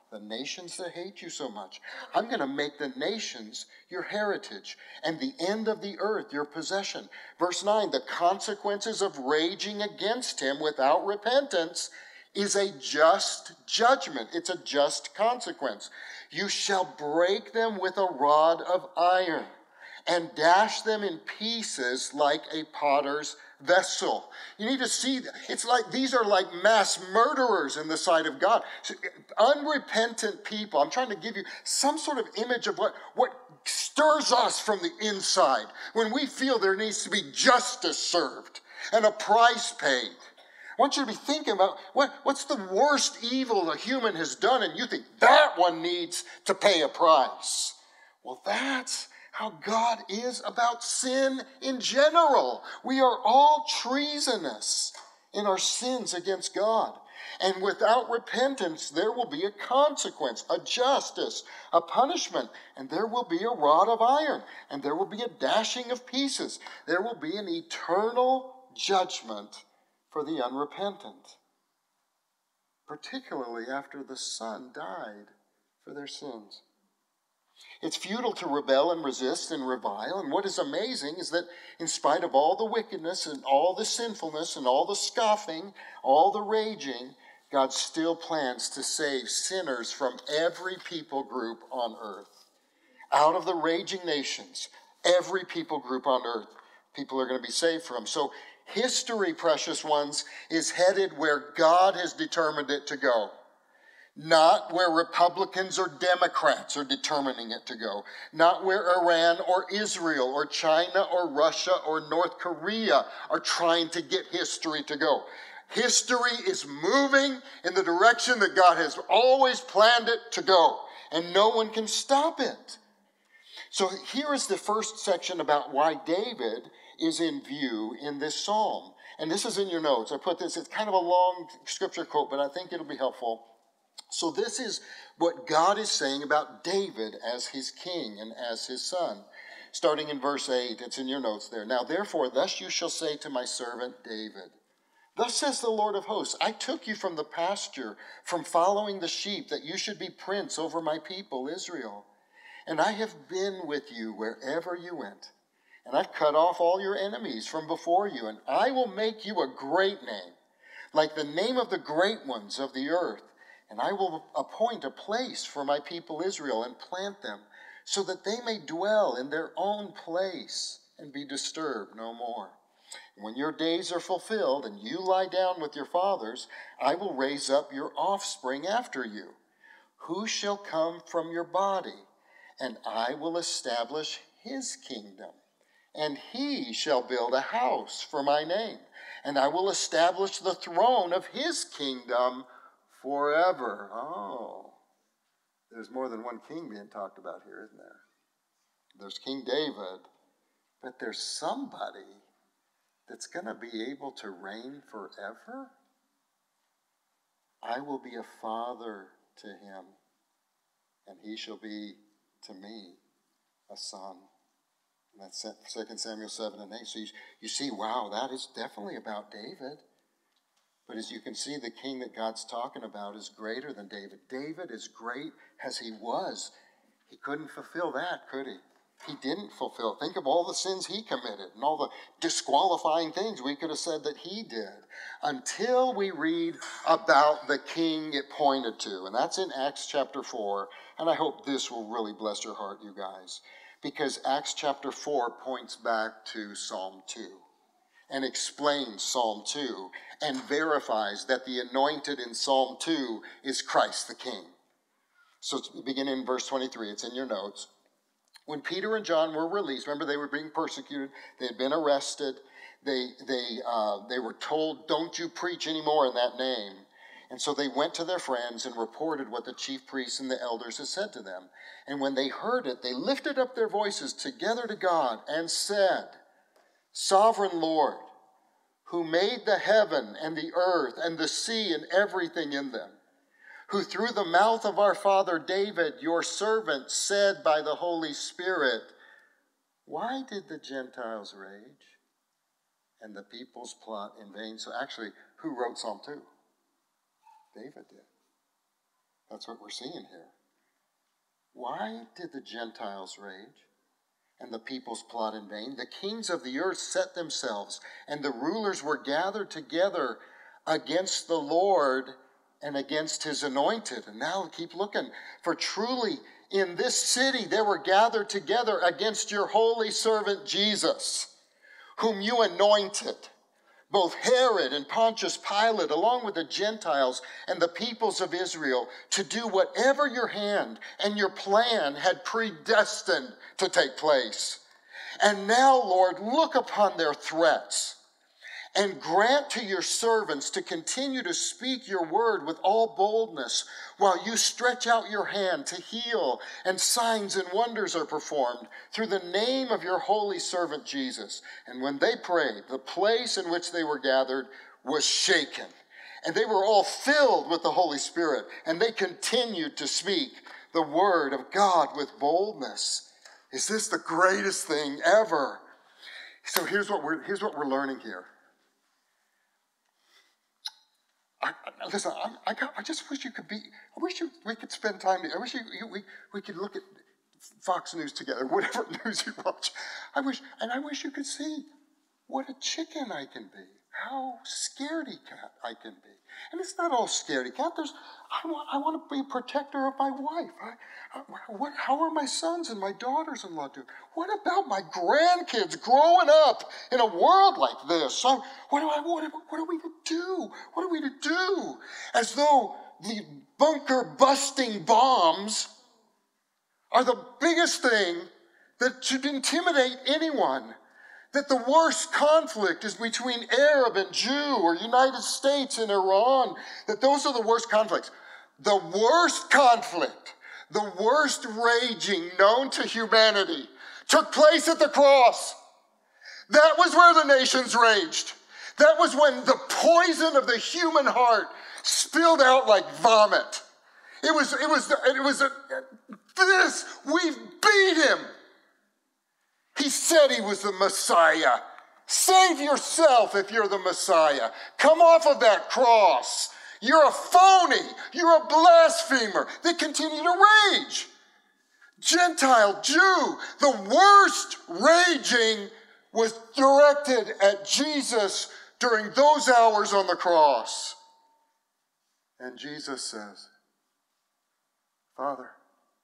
The nations that hate you so much. I'm going to make the nations your heritage and the end of the earth your possession. Verse nine, the consequences of raging against him without repentance is a just judgment. It's a just consequence. You shall break them with a rod of iron and dash them in pieces like a potter's vessel. You need to see that. It's like these are like mass murderers in the sight of God. So, unrepentant people. I'm trying to give you some sort of image of what, what stirs us from the inside when we feel there needs to be justice served and a price paid. I want you to be thinking about what, what's the worst evil a human has done, and you think that one needs to pay a price. Well, that's how God is about sin in general. We are all treasonous in our sins against God. And without repentance, there will be a consequence, a justice, a punishment, and there will be a rod of iron, and there will be a dashing of pieces. There will be an eternal judgment for the unrepentant, particularly after the Son died for their sins. It's futile to rebel and resist and revile. And what is amazing is that in spite of all the wickedness and all the sinfulness and all the scoffing, all the raging, God still plans to save sinners from every people group on earth. Out of the raging nations, every people group on earth, people are going to be saved from. So history, precious ones, is headed where God has determined it to go. Not where Republicans or Democrats are determining it to go. Not where Iran or Israel or China or Russia or North Korea are trying to get history to go. History is moving in the direction that God has always planned it to go, and no one can stop it. So here is the first section about why David is in view in this psalm. And this is in your notes. I put this, it's kind of a long scripture quote, but I think it'll be helpful. So this is what God is saying about David as his king and as his son. Starting in verse eight, it's in your notes there. Now therefore, thus you shall say to my servant David, thus says the Lord of hosts, I took you from the pasture, from following the sheep, that you should be prince over my people Israel. And I have been with you wherever you went. And I've cut off all your enemies from before you, and I will make you a great name, like the name of the great ones of the earth. And I will appoint a place for my people Israel and plant them, so that they may dwell in their own place and be disturbed no more. When your days are fulfilled and you lie down with your fathers, I will raise up your offspring after you, who shall come from your body, and I will establish his kingdom. And he shall build a house for my name, and I will establish the throne of his kingdom forever. Oh, there's more than one king being talked about here, isn't there? There's King David, but there's somebody that's going to be able to reign forever. I will be a father to him, and he shall be to me a son. And that's Second Samuel seven and eight. So you, you see, wow, that is definitely about David. But as you can see, the king that God's talking about is greater than David. David, as great as he was, he couldn't fulfill that, could he? He didn't fulfill. Think of all the sins he committed and all the disqualifying things we could have said that he did, until we read about the king it pointed to. And that's in Acts chapter four. And I hope this will really bless your heart, you guys, because Acts chapter four points back to Psalm two. And explains Psalm two and verifies that the anointed in Psalm two is Christ the King. So beginning in verse twenty-three, it's in your notes. When Peter and John were released, remember they were being persecuted, they had been arrested, they, they, uh, they were told, don't you preach anymore in that name. And so they went to their friends and reported what the chief priests and the elders had said to them. And when they heard it, they lifted up their voices together to God and said, Sovereign Lord, who made the heaven and the earth and the sea and everything in them, who through the mouth of our father David, your servant, said by the Holy Spirit, why did the Gentiles rage and the peoples plot in vain? So actually, who wrote Psalm two? David did. That's what we're seeing here. Why did the Gentiles rage and the peoples plot in vain? The kings of the earth set themselves, and the rulers were gathered together against the Lord and against his anointed. And now keep looking. For truly in this city they were gathered together against your holy servant Jesus, whom you anointed. Both Herod and Pontius Pilate, along with the Gentiles and the peoples of Israel, to do whatever your hand and your plan had predestined to take place. And now, Lord, look upon their threats and grant to your servants to continue to speak your word with all boldness while you stretch out your hand to heal, and signs and wonders are performed through the name of your holy servant Jesus. And when they prayed, the place in which they were gathered was shaken, and they were all filled with the Holy Spirit, and they continued to speak the word of God with boldness. Is this the greatest thing ever? So here's what we're, here's what we're learning here. I, I, listen, I, I, got, I just wish you could be, I wish you, we could spend time, I wish you, you, we, we could look at Fox News together, whatever news you watch. I wish, and I wish you could see what a chicken I can be, how scaredy cat I can be. And it's not all scaredy cat. There's, I want, I want to be a protector of my wife. I, I, what, how are my sons and my daughters-in-law doing? What about my grandkids growing up in a world like this? So what, do I, what, what are we to do? What are we to do? As though the bunker-busting bombs are the biggest thing that should intimidate anyone. That the worst conflict is between Arab and Jew, or United States and Iran. That those are the worst conflicts. The worst conflict, the worst raging known to humanity, took place at the cross. That was where the nations raged. That was when the poison of the human heart spilled out like vomit. It was, it was, it was a, this, we've beat him. He said he was the Messiah. Save yourself if you're the Messiah. Come off of that cross. You're a phony. You're a blasphemer. They continue to rage. Gentile, Jew, the worst raging was directed at Jesus during those hours on the cross. And Jesus says, Father,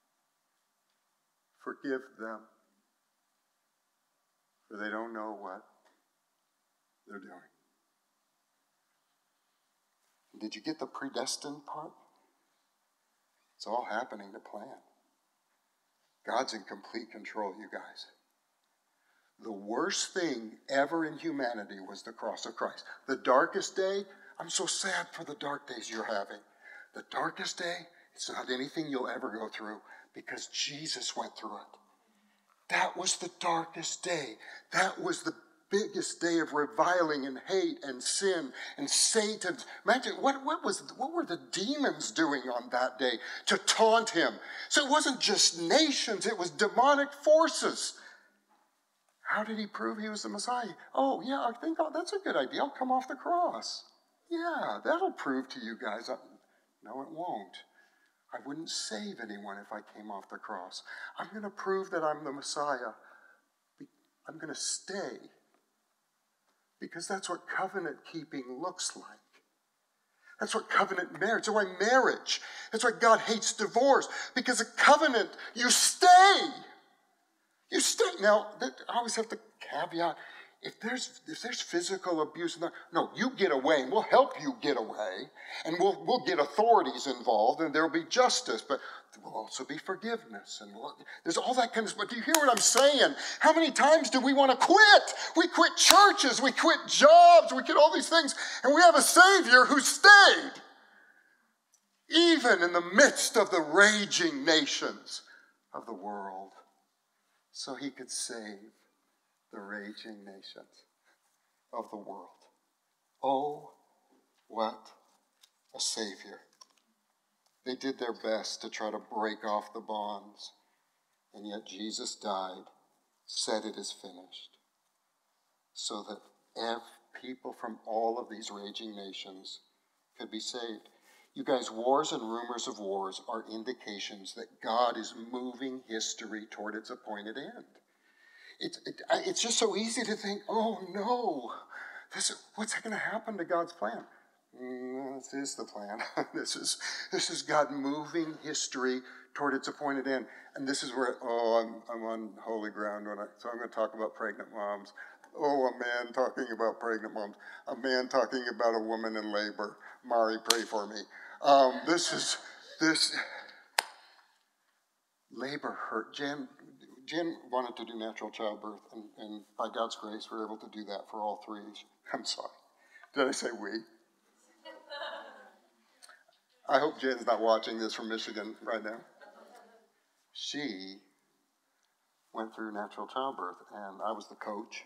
forgive them, for they don't know what they're doing. Did you get the predestined part? It's all happening to plan. God's in complete control, you guys. The worst thing ever in humanity was the cross of Christ. The darkest day, I'm so sad for the dark days you're having. The darkest day, it's not anything you'll ever go through because Jesus went through it. That was the darkest day. That was the biggest day of reviling and hate and sin and Satan. Imagine, what, what, was, what were the demons doing on that day to taunt him? So it wasn't just nations, it was demonic forces. How did he prove he was the Messiah? Oh, yeah, I think oh, that's a good idea. I'll come off the cross. Yeah, that'll prove to you guys. I, no, it won't. I wouldn't save anyone if I came off the cross. I'm going to prove that I'm the Messiah. I'm going to stay. Because that's what covenant keeping looks like. That's what covenant marriage, that's why marriage, that's why God hates divorce. Because a covenant, you stay. You stay. Now, I always have to caveat, if there's if there's physical abuse, no, you get away, and we'll help you get away, and we'll we'll get authorities involved, and there'll be justice, but there will also be forgiveness, and we'll, there's all that kind of stuff. Do you hear what I'm saying? How many times do we want to quit? We quit churches, we quit jobs, we quit all these things, and we have a Savior who stayed, even in the midst of the raging nations of the world, so he could save the raging nations of the world. Oh, what a Savior. They did their best to try to break off the bonds, and yet Jesus died, said it is finished, so that every people from all of these raging nations could be saved. You guys, wars and rumors of wars are indications that God is moving history toward its appointed end. It, it, it's just so easy to think, oh no, this, what's going to happen to God's plan? Mm, this is the plan. this is this is God moving history toward its appointed end. And this is where, oh, I'm, I'm on holy ground. When I, so I'm going to talk about pregnant moms. Oh, a man talking about pregnant moms. A man talking about a woman in labor. Mari, pray for me. Um, this is, this, labor hurt. Jen, Jen wanted to do natural childbirth, and, and by God's grace, we were able to do that for all three. I'm sorry. Did I say we? I hope Jen's not watching this from Michigan right now. She went through natural childbirth, and I was the coach.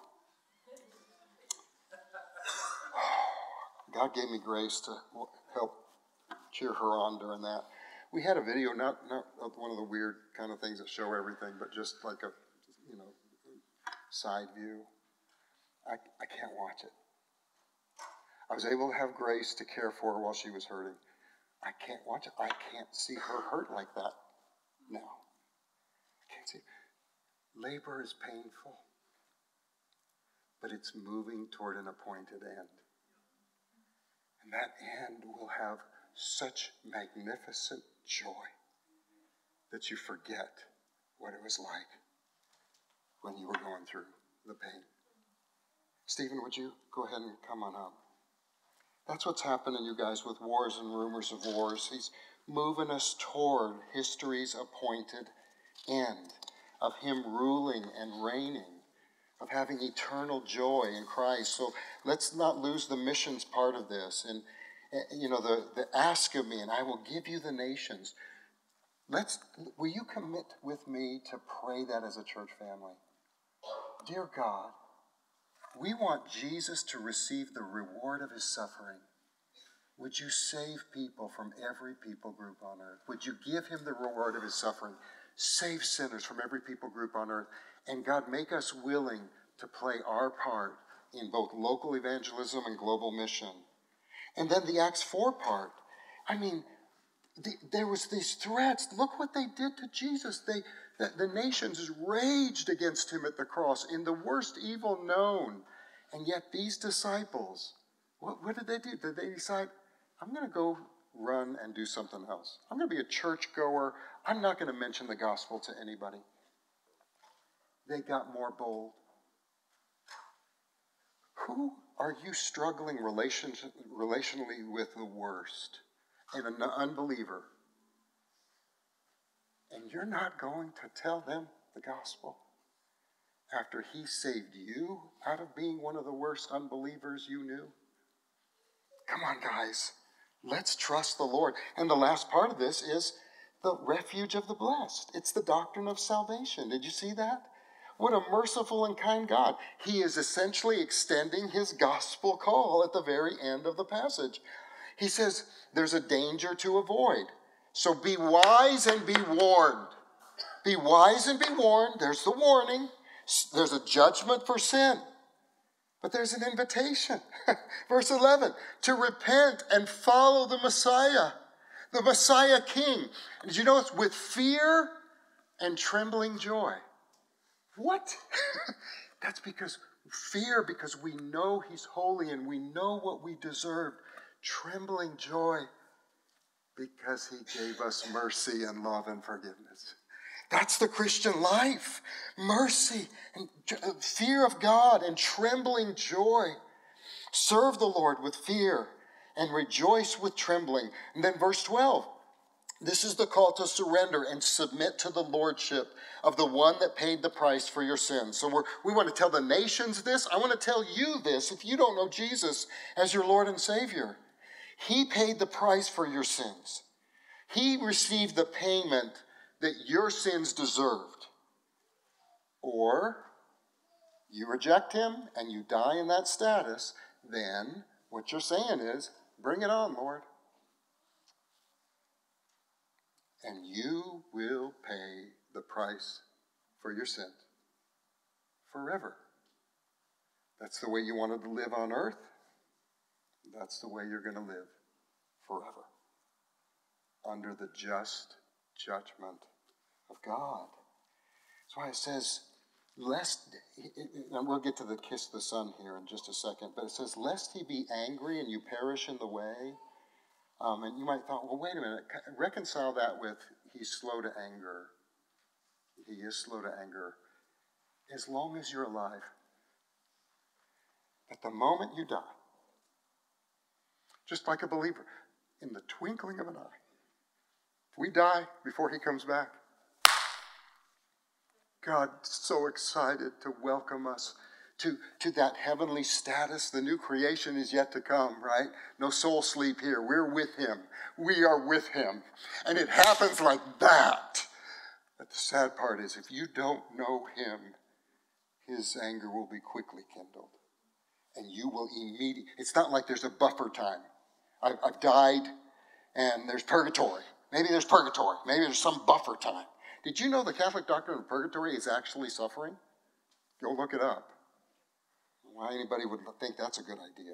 God gave me grace to help cheer her on during that. We had a video, not not one of the weird kind of things that show everything, but just like a, you know, side view. I, I can't watch it. I was able to have grace to care for her while she was hurting. I can't watch it. I can't see her hurt like that now. I can't see. Labor is painful, but it's moving toward an appointed end. And that end will have such magnificent joy that you forget what it was like when you were going through the pain. Stephen, would you go ahead and come on up? That's what's happening, you guys, with wars and rumors of wars. He's moving us toward history's appointed end, of him ruling and reigning, of having eternal joy in Christ. So let's not lose the missions part of this. And, you know, the, the ask of me, and I will give you the nations. Let's, will you commit with me to pray that as a church family? Dear God, we want Jesus to receive the reward of his suffering. Would you save people from every people group on earth? Would you give him the reward of his suffering? Save sinners from every people group on earth. And God, make us willing to play our part in both local evangelism and global mission. And then the Acts four part. I mean, the, there was these threats. Look what they did to Jesus. They, the, the nations raged against him at the cross in the worst evil known. And yet these disciples, what, what did they do? Did they decide, I'm going to go run and do something else. I'm going to be a churchgoer. I'm not going to mention the gospel to anybody. They got more bold. Who are you struggling relation, relationally with the worst? And an unbeliever. And you're not going to tell them the gospel after he saved you out of being one of the worst unbelievers you knew? Come on, guys. Let's trust the Lord. And the last part of this is the refuge of the blessed. It's the doctrine of salvation. Did you see that? What a merciful and kind God. He is essentially extending his gospel call at the very end of the passage. He says there's a danger to avoid. So be wise and be warned. Be wise and be warned. There's the warning. There's a judgment for sin. But there's an invitation. Verse eleven, to repent and follow the Messiah, the Messiah King. And did you notice? With fear and trembling joy. What? That's because fear, because we know he's holy and we know what we deserve. Trembling joy, because he gave us mercy and love and forgiveness. That's the Christian life. Mercy and fear of God and trembling joy. Serve the Lord with fear and rejoice with trembling. And then verse twelve. This is the call to surrender and submit to the lordship of the one that paid the price for your sins. So we're, we want to tell the nations this. I want to tell you this if you don't know Jesus as your Lord and Savior. He paid the price for your sins. He received the payment that your sins deserved. Or you reject him and you die in that status, then what you're saying is, bring it on, Lord. And you will pay the price for your sins forever. That's the way you wanted to live on earth. That's the way you're going to live forever. under the just judgment of God. That's why it says, lest, and we'll get to the kiss the Son here in just a second, but it says, lest he be angry and you perish in the way. Um, and you might thought, well, wait a minute, reconcile that with he's slow to anger. He is slow to anger. As long as you're alive. But the moment you die, just like a believer, in the twinkling of an eye, if we die before he comes back, God's so excited to welcome us to, to that heavenly status. The new creation is yet to come, right? No soul sleep here. We're with him. We are with him. And it happens like that. But the sad part is, if you don't know him, his anger will be quickly kindled. And you will immediately, it's not like there's a buffer time. I've, I've died and there's purgatory. Maybe there's purgatory. Maybe there's some buffer time. Did you know the Catholic doctrine of purgatory is actually suffering? Go look it up. Why anybody would think that's a good idea.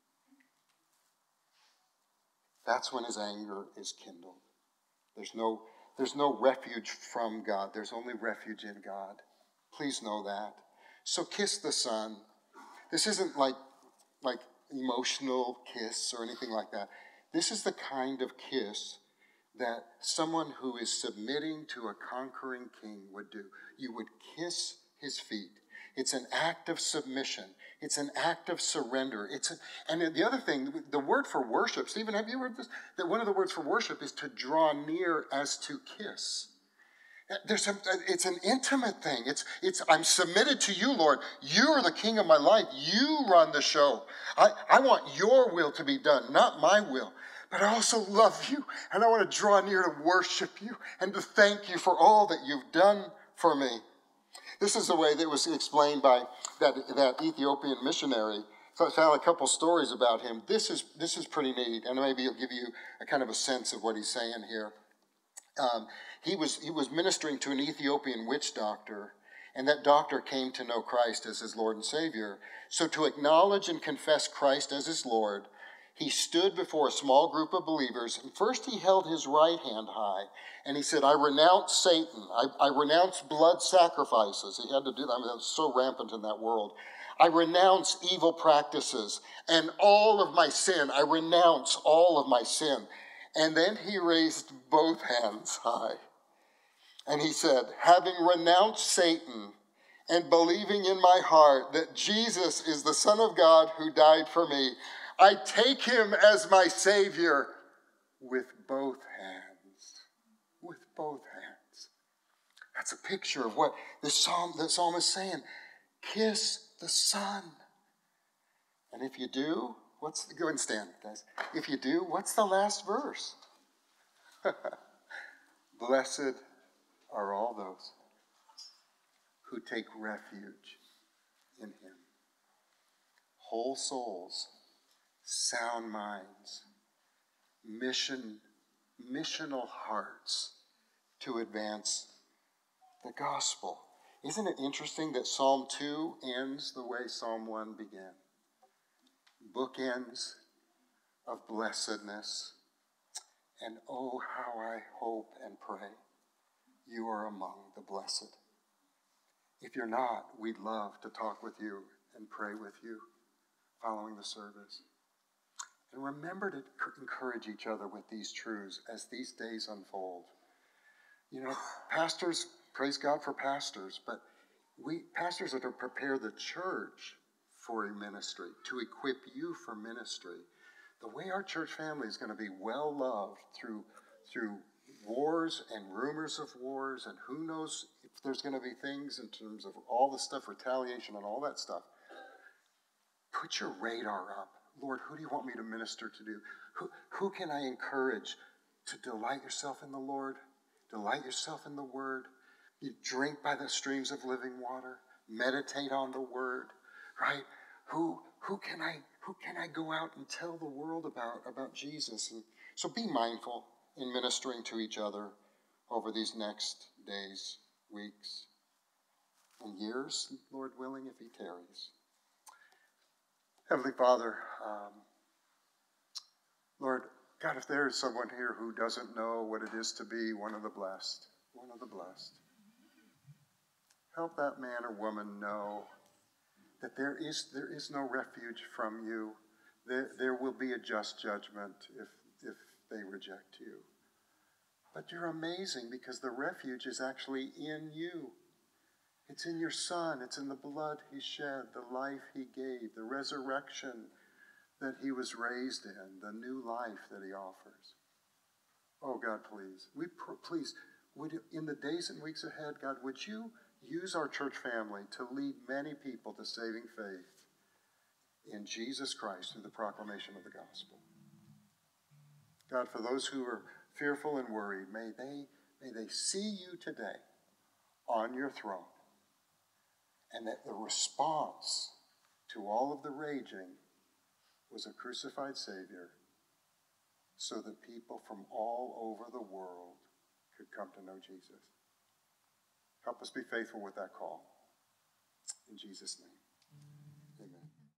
That's when his anger is kindled. There's no, there's no refuge from God. There's only refuge in God. Please know that. So kiss the Son. This isn't like, like emotional kiss or anything like that. This is the kind of kiss that someone who is submitting to a conquering king would do. You would kiss his feet. It's an act of submission. It's an act of surrender. It's a, and the other thing, the word for worship, Stephen, have you heard this? That one of the words for worship is to draw near as to kiss. There's a, it's an intimate thing. It's, it's, I'm submitted to you, Lord. You are the king of my life. You run the show. I, I want your will to be done, not my will. But I also love you, and I want to draw near to worship you and to thank you for all that you've done for me. This is the way that was explained by that, that Ethiopian missionary. So I found a couple stories about him. This is, this is pretty neat, and maybe it'll give you a kind of a sense of what he's saying here. Um, he was he was ministering to an Ethiopian witch doctor, and that doctor came to know Christ as his Lord and Savior. So to acknowledge and confess Christ as his Lord, he stood before a small group of believers, and first he held his right hand high, and he said, I renounce Satan. I, I renounce blood sacrifices. He had to do that. I mean, that was so rampant in that world. I renounce evil practices and all of my sin. I renounce all of my sin. And then he raised both hands high, and he said, having renounced Satan and believing in my heart that Jesus is the Son of God who died for me, I take him as my Savior with both hands. With both hands. That's a picture of what the psalm, the psalmist is saying. Kiss the Son. And if you do, what's the, go and stand, guys. If you do, what's the last verse? Blessed are all those who take refuge in him. Whole souls, sound minds, mission, missional hearts to advance the gospel. Isn't it interesting that Psalm two ends the way Psalm one began? Bookends of blessedness. And oh, how I hope and pray you are among the blessed. If you're not, we'd love to talk with you and pray with you following the service. And remember to encourage each other with these truths as these days unfold. You know, pastors, praise God for pastors, but we pastors are to prepare the church for a ministry, to equip you for ministry. The way our church family is going to be well loved through, through wars and rumors of wars, and who knows if there's going to be things in terms of all the stuff, retaliation and all that stuff. Put your radar up. Lord, who do you want me to minister to do? Who, who can I encourage to delight yourself in the Lord? Delight yourself in the Word. You drink by the streams of living water. Meditate on the Word, right? Who, who can I, who can I go out and tell the world about, about Jesus? And so be mindful in ministering to each other over these next days, weeks, and years, Lord willing, if he tarries. Heavenly Father, um, Lord, God, if there is someone here who doesn't know what it is to be one of the blessed, one of the blessed, help that man or woman know that there is there is no refuge from you. There, there will be a just judgment if, if they reject you. But you're amazing because the refuge is actually in you. It's in your Son. It's in the blood he shed, the life he gave, the resurrection that he was raised in, the new life that he offers. Oh, God, please. We pr- please, would you, in the days and weeks ahead, God, would you use our church family to lead many people to saving faith in Jesus Christ through the proclamation of the gospel. God, for those who are fearful and worried, may they, may they see you today on your throne, and that the response to all of the raging was a crucified Savior, so that people from all over the world could come to know Jesus. Help us be faithful with that call. In Jesus' name.